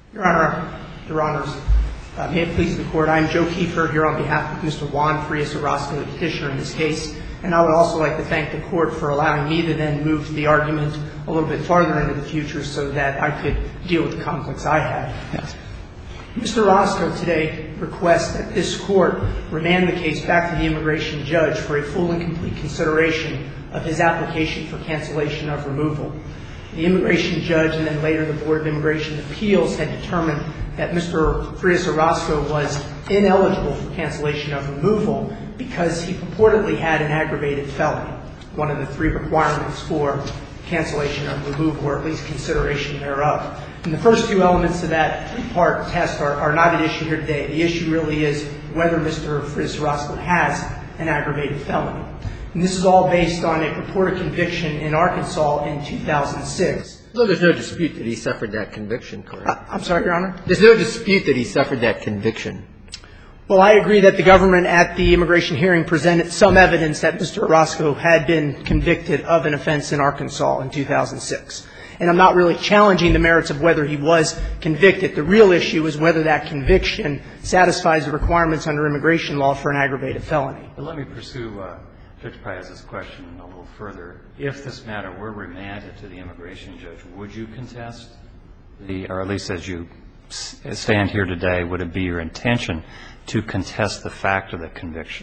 Your Honors, may it please the Court, I am Joe Kiefer here on behalf of Mr. Juan Frias-Orozco, the petitioner in this case, and I would also like to thank the Court for allowing me to then move the argument a little bit farther into the future so that I could deal with the conflicts I had. Yes. Mr. Orozco today requests that this Court remand the case back to the immigration judge for a full and complete consideration of his application for cancellation of removal. The immigration judge and then later the Board of Immigration Appeals had determined that Mr. Frias-Orozco was ineligible for cancellation of removal because he purportedly had an aggravated felony, one of the three requirements for cancellation of removal, or at least consideration thereof. And the first two elements of that three-part test are not at issue here today. The issue really is whether Mr. Frias-Orozco has an aggravated felony. And this is all based on a purported conviction in Arkansas in 2006. So there's no dispute that he suffered that conviction, correct? I'm sorry, Your Honor? There's no dispute that he suffered that conviction. Well, I agree that the government at the immigration hearing presented some evidence that Mr. Orozco had been convicted of an offense in Arkansas in 2006. And I'm not really challenging the merits of whether he was convicted. The real issue is whether that conviction satisfies the requirements under immigration law for an aggravated felony. But let me pursue Judge Piazza's question a little further. If this matter were remanded to the immigration judge, would you contest or at least as you stand here today, would it be your intention to contest the fact of the conviction?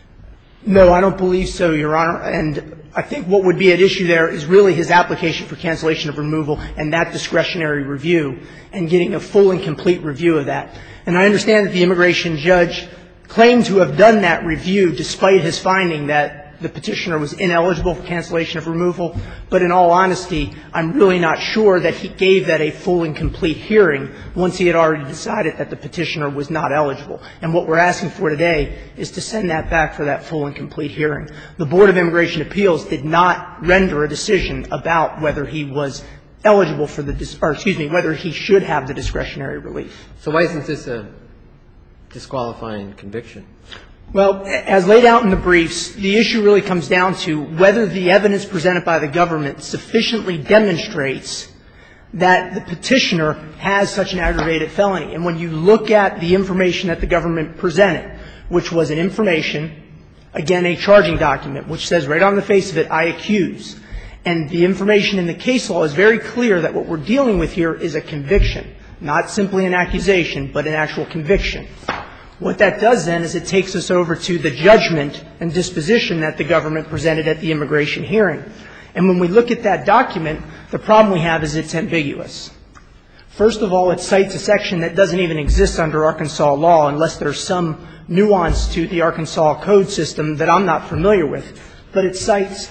No, I don't believe so, Your Honor. And I think what would be at issue there is really his application for cancellation of removal and that discretionary review and getting a full and complete review of that. And I understand that the immigration judge claimed to have done that review despite his finding that the petitioner was ineligible for cancellation of removal. But in all honesty, I'm really not sure that he gave that a full and complete hearing once he had already decided that the petitioner was not eligible. And what we're asking for today is to send that back for that full and complete hearing. The Board of Immigration Appeals did not render a decision about whether he was eligible for whether he should have the discretionary relief. So why isn't this a disqualifying conviction? Well, as laid out in the briefs, the issue really comes down to whether the evidence presented by the government sufficiently demonstrates that the petitioner has such an aggravated felony. And when you look at the information that the government presented, which was an information, again, a charging document, which says right on the face of it, I accuse. And the information in the case law is very clear that what we're dealing with here is a conviction, not simply an accusation, but an actual conviction. What that does then is it takes us over to the judgment and disposition that the government presented at the immigration hearing. And when we look at that document, the problem we have is it's ambiguous. First of all, it cites a section that doesn't even exist under Arkansas law unless there's some nuance to the Arkansas code system that I'm not familiar with. But it cites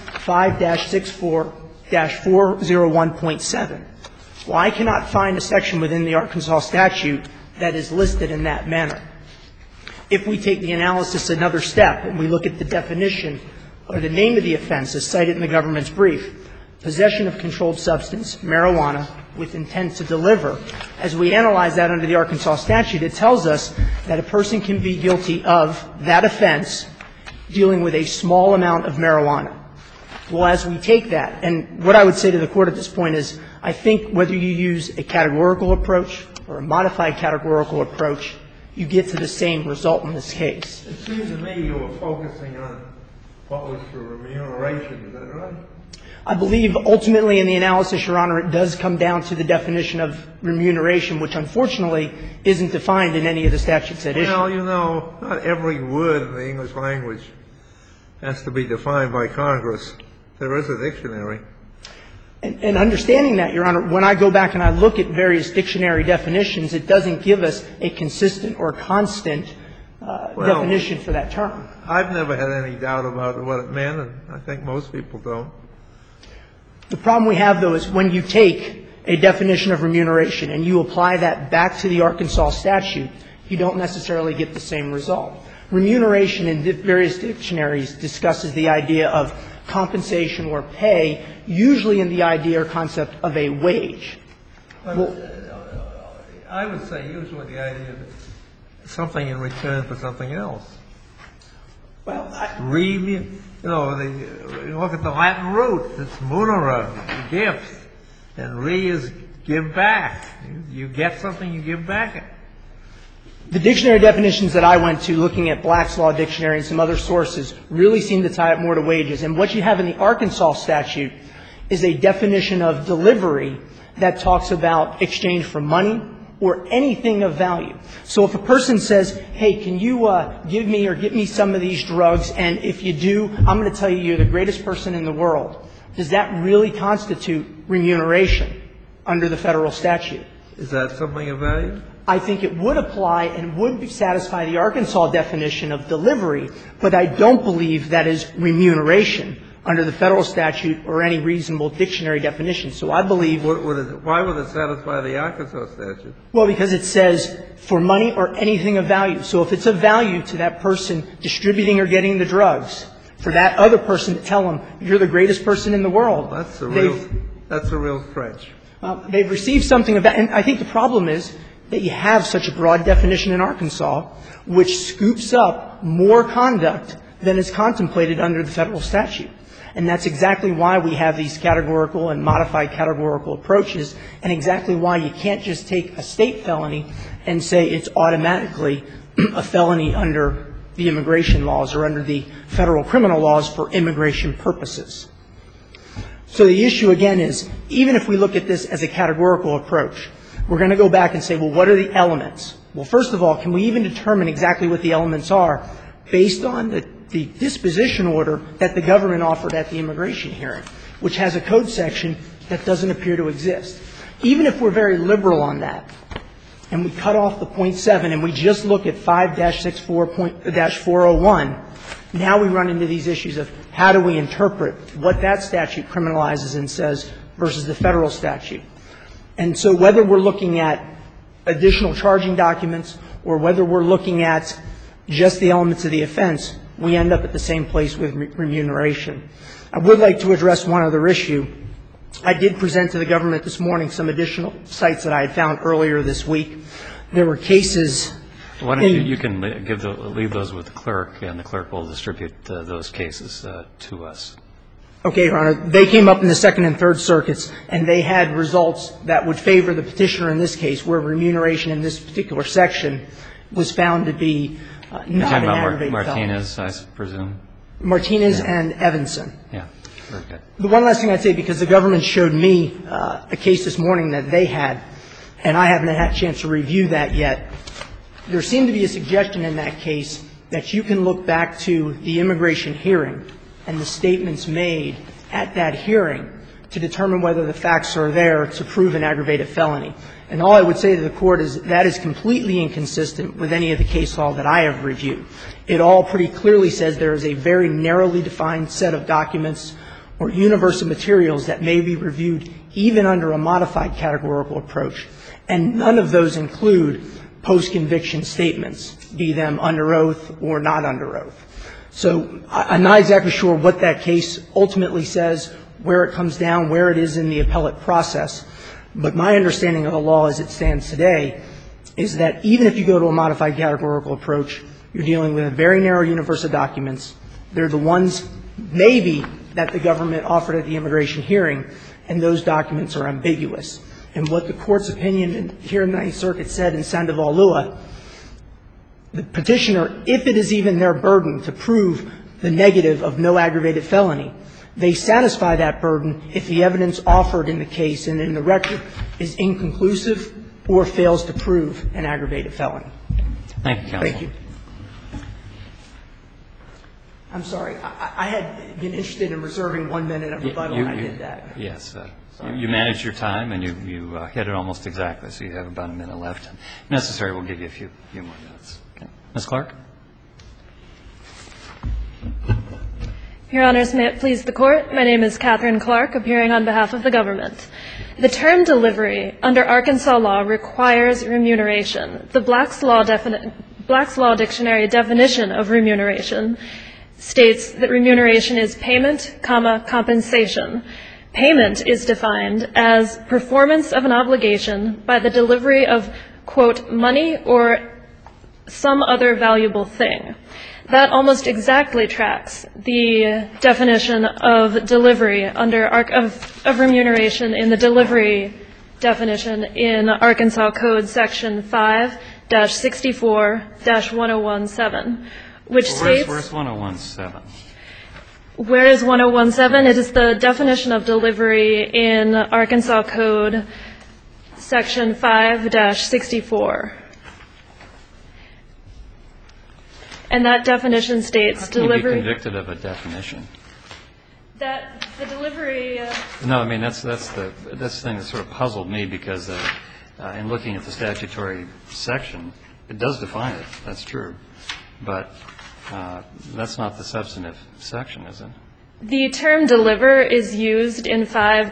5-64-401.7. Well, I cannot find a section within the Arkansas statute that is listed in that manner. If we take the analysis another step and we look at the definition or the name of the offense as cited in the government's brief, possession of controlled substance, marijuana, with intent to deliver, as we analyze that under the Arkansas statute, it tells us that a person can be guilty of that offense dealing with a small amount of marijuana. Well, as we take that, and what I would say to the Court at this point is I think whether you use a categorical approach or a modified categorical approach, you get to the same result in this case. It seems to me you were focusing on what was for remuneration. Is that right? I believe ultimately in the analysis, Your Honor, it does come down to the definition of remuneration, which unfortunately isn't defined in any of the statutes at issue. Well, you know, not every word in the English language has to be defined by Congress. There is a dictionary. And understanding that, Your Honor, when I go back and I look at various dictionary definitions, it doesn't give us a consistent or constant definition for that term. I've never had any doubt about what it meant, and I think most people don't. The problem we have, though, is when you take a definition of remuneration and you apply that back to the Arkansas statute, you don't necessarily get the same result. Remuneration in various dictionaries discusses the idea of compensation or pay, usually in the idea or concept of a wage. Well, I would say usually the idea of something in return for something else. Well, you look at the Latin root, it's munera, gift, and re is give back. You get something, you give back. The dictionary definitions that I went to, looking at Black's Law Dictionary and some other sources, really seem to tie it more to wages. And what you have in the Arkansas statute is a definition of delivery that talks about exchange for money or anything of value. So if a person says, hey, can you give me or get me some of these drugs, and if you do, I'm going to tell you you're the greatest person in the world, does that really constitute remuneration under the federal statute? Is that something of value? I think it would apply and would satisfy the Arkansas definition of delivery, but I don't believe that is remuneration under the federal statute or any reasonable dictionary definition. So I believe... Why would it satisfy the Arkansas statute? Well, because it says for money or anything of value. So if it's of value to that person distributing or getting the drugs, for that other person to tell them, you're the greatest person in the world. That's a real stretch. They've received something of that. And I think the problem is that you have such a broad definition in Arkansas, which scoops up more conduct than is contemplated under the federal statute. And that's exactly why we have these categorical and modified categorical approaches, and exactly why you can't just take a state felony and say it's automatically a felony under the immigration laws or under the federal criminal laws for immigration purposes. So the issue, again, is even if we look at this as a categorical approach, we're going to go back and say, well, what are the elements? Well, first of all, can we even determine exactly what the elements are based on the disposition order that the government offered at the immigration hearing, which has a code section that doesn't appear to exist? Even if we're very liberal on that, and we cut off the .7 and we just look at 5-64-401, now we run into these issues of how do we interpret what that statute criminalizes and says versus the federal statute. And so whether we're looking at additional charging documents or whether we're looking at just the elements of the offense, we end up at the same place with remuneration. I would like to address one other issue. I did present to the government this morning some additional sites that I had found earlier this week. There were cases. Why don't you can leave those with the clerk, and the clerk will distribute those cases to us. Okay, Your Honor. They came up in the Second and Third Circuits, and they had results that would favor the petitioner in this case, where remuneration in this particular section was found to be not an aggravated felony. Martinez, I presume? Martinez and Evanson. Yeah, very good. The one last thing I'd say, because the government showed me a case this morning that they had, and I haven't had a chance to review that yet, there seemed to be a suggestion in that case that you can look back to the immigration hearing and the statements made at that hearing to determine whether the facts are there to prove an aggravated felony. And all I would say to the Court is that is completely inconsistent with any of the case law that I have reviewed. It all pretty clearly says there is a very narrowly defined set of documents or universe of materials that may be reviewed even under a modified categorical approach. And none of those include post-conviction statements, be them under oath or not under oath. So I'm not exactly sure what that case ultimately says, where it comes down, where it is in the appellate process. But my understanding of the law as it stands today is that even if you go to a modified categorical approach, you're dealing with a very narrow universe of documents. They're the ones maybe that the government offered at the immigration hearing, and those documents are ambiguous. And what the Court's opinion here in the Ninth Circuit said in Sandoval Lua, the petitioner, if it is even their burden to prove the negative of no aggravated felony, they satisfy that burden if the evidence offered in the case and in the record is inconclusive or fails to prove an aggravated felony. Thank you, counsel. Thank you. I'm sorry. I had been interested in reserving 1 minute of rebuttal, and I did that. Yes. You managed your time, and you hit it almost exactly, so you have about a minute left. If necessary, we'll give you a few more minutes. Okay. Ms. Clark? Your Honors, may it please the Court, my name is Catherine Clark, appearing on behalf of the government. The term delivery under Arkansas law requires remuneration. The Black's Law Dictionary definition of remuneration states that remuneration is payment, compensation. Payment is defined as performance of an obligation by the delivery of, quote, money or some other valuable thing. That almost exactly tracks the definition of delivery of remuneration in the delivery definition in Arkansas Code Section 5-64-1017, which states... Where's 1017? Where is 1017? It is the definition of delivery in Arkansas Code Section 5-64. And that definition states delivery... How can you be convicted of a definition? That the delivery... No, I mean, that's the thing that sort of puzzled me, because in looking at the statutory section, it does define it. That's true. But that's not the substantive section, is it? The term deliver is used in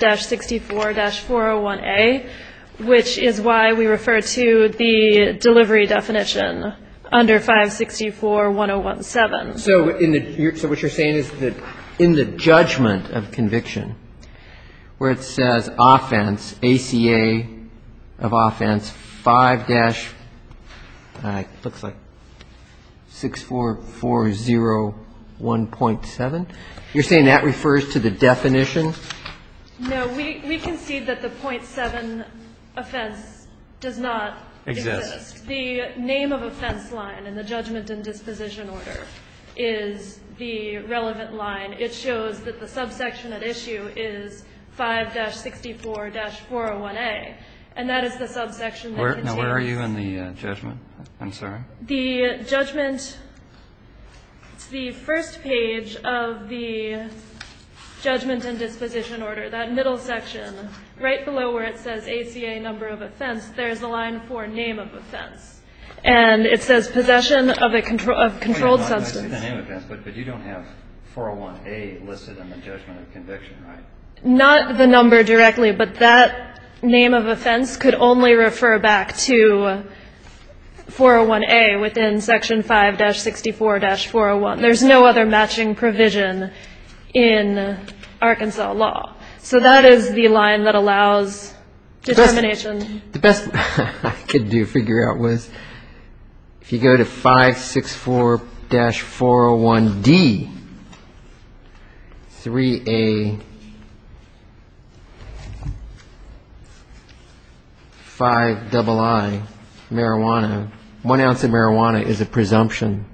5-64-401A, which is why we refer to the delivery definition under 5-64-1017. So so what you're saying is that in the judgment of conviction, where it says offense, ACA of offense 5-looks like 64401.7, you're saying that refers to the definition? No, we concede that the .7 offense does not exist. The name of offense line in the judgment and disposition order is the relevant line. It shows that the subsection at issue is 5-64-401A, and that is the subsection that contains... Now, where are you in the judgment? I'm sorry? The judgment, it's the first page of the judgment and disposition order, that middle section, right below where it says ACA number of offense, there's a line for name of offense. And it says possession of a controlled substance. I see the name of offense, but you don't have 401A listed in the judgment of conviction, right? Not the number directly, but that name of offense could only refer back to 401A within Section 5-64-401. There's no other matching provision in Arkansas law. So that is the line that allows determination. The best I could figure out was if you go to 564-401D, 3A, 5II, marijuana, 1 ounce of marijuana is a presumption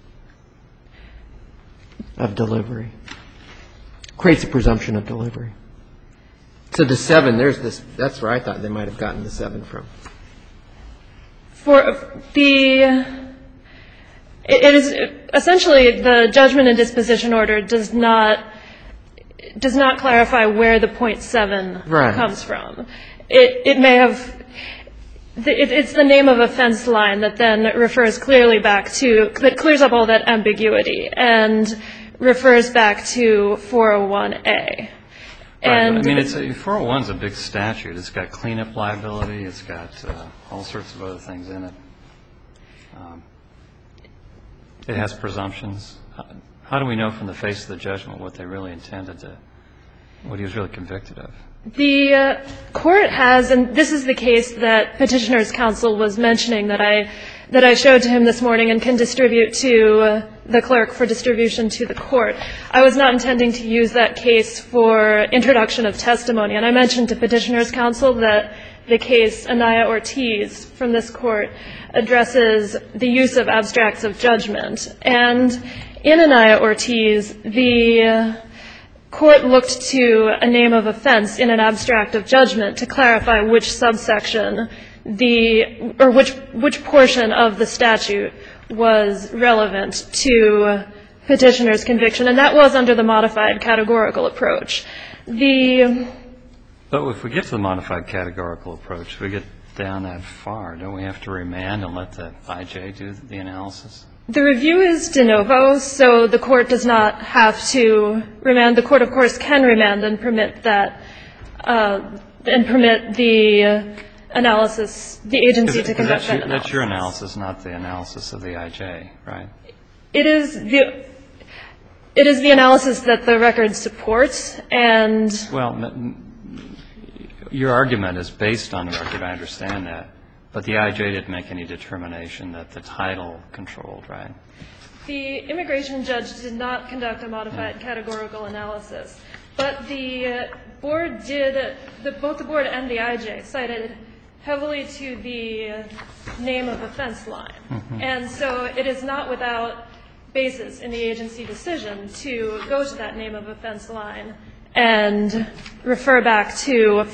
of delivery. Creates a presumption of delivery. So the 7, there's this, that's where I thought they might have gotten the 7 from. It is essentially the judgment and disposition order does not clarify where the .7 comes from. It may have, it's the name of offense line that then refers clearly back to, that clears up all that ambiguity and refers back to 401A. And I mean, 401 is a big statute. It's got cleanup liability. It's got all sorts of other things in it. It has presumptions. How do we know from the face of the judgment what they really intended to, what he was really convicted of? The court has, and this is the case that Petitioner's Counsel was mentioning that I showed to him this morning and can distribute to the clerk for distribution to the court. I was not intending to use that case for introduction of testimony, and I mentioned to Petitioner's Counsel that the case Anaya Ortiz from this court addresses the use of abstracts of judgment. And in Anaya Ortiz, the court looked to a name of offense in an abstract of judgment to clarify which subsection which portion of the statute was relevant to Petitioner's conviction, and that was under the modified categorical approach. But if we get to the modified categorical approach, we get down that far, don't we have to remand and let the IJ do the analysis? The review is de novo, so the court does not have to remand. The court, of course, can remand and permit that, and permit the analysis, the agency to conduct that analysis. That's your analysis, not the analysis of the IJ, right? It is the analysis that the record supports, and... Well, your argument is based on the record, I understand that. But the IJ didn't make any determination that the title controlled, right? The immigration judge did not conduct a modified categorical analysis. But the board did, both the board and the IJ cited heavily to the name of offense line. And so it is not without basis in the agency decision to go to that name of offense line and refer back to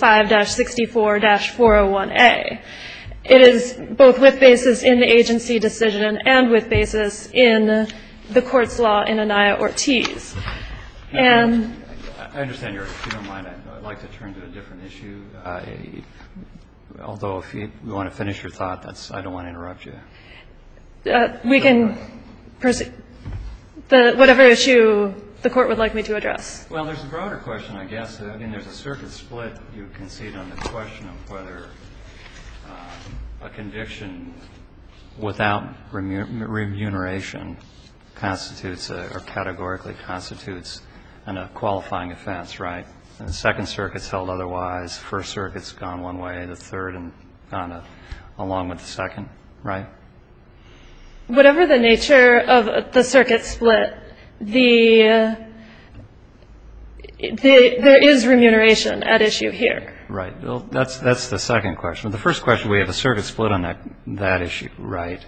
5-64-401A. It is both with basis in the agency decision and with basis in the court's law in Anaya Ortiz. And I understand if you don't mind, I'd like to turn to a different issue. Although if you want to finish your thought, I don't want to interrupt you. We can proceed. Whatever issue the court would like me to address. Well, there's a broader question, I guess. I mean, there's a circuit split, you concede, on the question of whether a conviction without remuneration constitutes or categorically constitutes a qualifying offense, right? And the Second Circuit's held otherwise. First Circuit's gone one way, the Third and gone along with the Second, right? Whatever the nature of the circuit split, there is remuneration at issue here. Right. Well, that's the second question. The first question, we have a circuit split on that issue, right?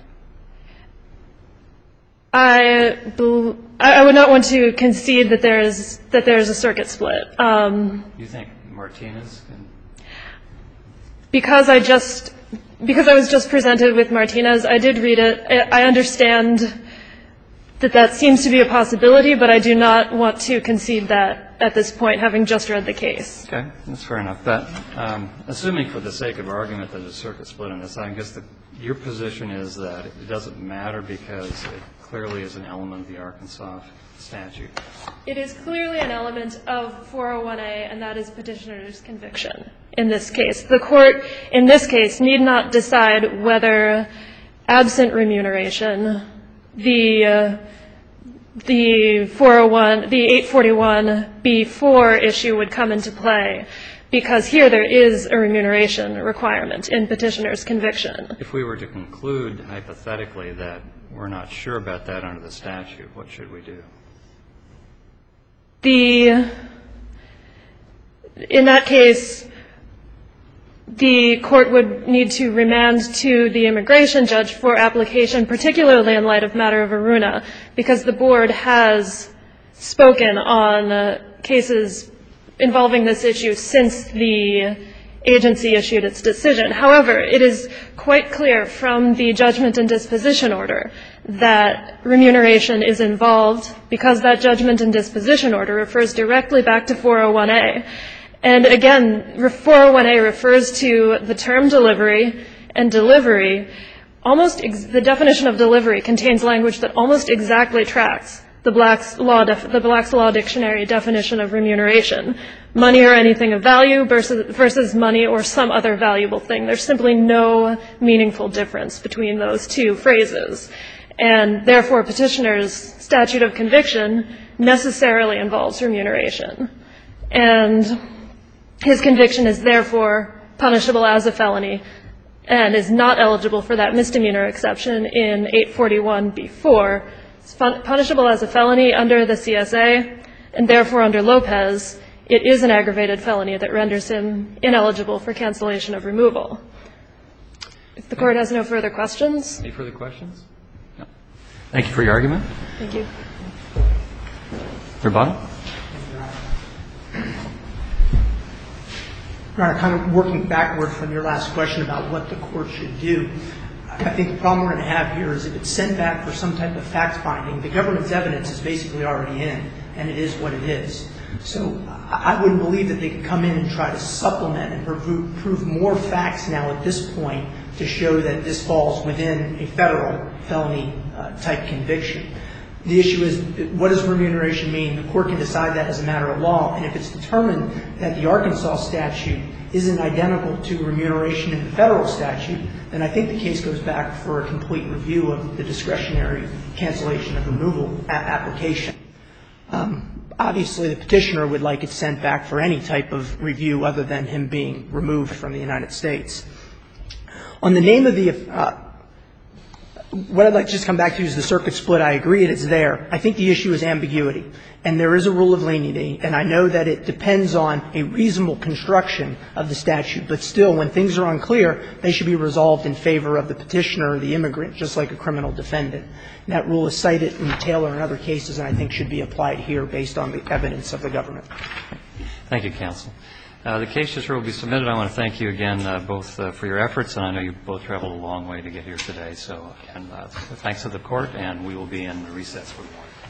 I would not want to concede that there is a circuit split. You think Martinez can? Because I was just presented with Martinez, I did read it. I understand that seems to be a possibility, but I do not want to concede that at this point, having just read the case. Okay, that's fair enough. But assuming for the sake of argument that there's a circuit split on this, I guess your position is that it doesn't matter because it clearly is an element of the Arkansas statute. It is clearly an element of 401A, and that is petitioner's conviction in this case. The court, in this case, need not decide whether, absent remuneration, the 841B4 issue would come into play, because here there is a remuneration requirement in petitioner's conviction. If we were to conclude hypothetically that we're not sure about that under the statute, what should we do? In that case, the court would need to remand to the immigration judge for application, particularly in light of matter of Aruna, because the board has spoken on cases involving this issue since the agency issued its decision. However, it is quite clear from the judgment and disposition order that remuneration is involved because that judgment and disposition order refers directly back to 401A. And again, 401A refers to the term delivery, and delivery, the definition of delivery contains language that almost exactly tracks the Black's Law Dictionary definition of remuneration. Money or anything of value versus money or some other valuable thing. There's simply no meaningful difference between those two phrases. And therefore, petitioner's statute of conviction necessarily involves remuneration. And his conviction is therefore punishable as a felony and is not eligible for that misdemeanor exception in 841B4. It's punishable as a felony under the CSA, and therefore under Lopez, it is an aggravated felony that renders him ineligible for cancellation of removal. If the court has no further questions. Any further questions? No. Thank you for your argument. Thank you. Rebuttal? Your Honor, kind of working backward from your last question about what the court should do, I think the problem we're going to have here is if it's sent back for some type of fact-finding, the government's evidence is basically already in, and it is what it is. So I wouldn't believe that they could come in and try to supplement and prove more facts now at this point to show that this falls within a federal felony-type conviction. The issue is, what does remuneration mean? The court can decide that as a matter of law, and if it's determined that the Arkansas statute isn't identical to remuneration in the federal statute, then I think the case goes back for a complete review of the discretionary cancellation of removal application. Obviously, the petitioner would like it sent back for any type of review other than him being removed from the United States. On the name of the what I'd like to just come back to is the circuit split. I agree it's there. I think the issue is ambiguity. And there is a rule of lenity, and I know that it depends on a reasonable construction of the statute. But still, when things are unclear, they should be resolved in favor of the petitioner or the immigrant, just like a criminal defendant. And that rule is cited in Taylor and other cases, and I think should be applied here based on the evidence of the government. Thank you, counsel. The case just will be submitted. I want to thank you again both for your efforts, and I know you both traveled a long way to get here today. So, again, thanks to the court, and we will be in recess for the morning.